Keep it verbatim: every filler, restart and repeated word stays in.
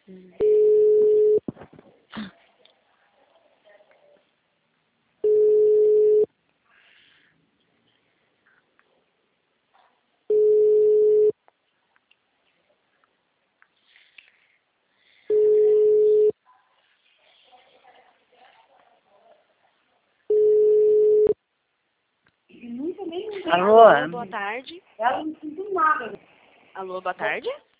Hum. Alô? Alô, boa tarde. Ela não sentiu nada. Alô, boa tarde.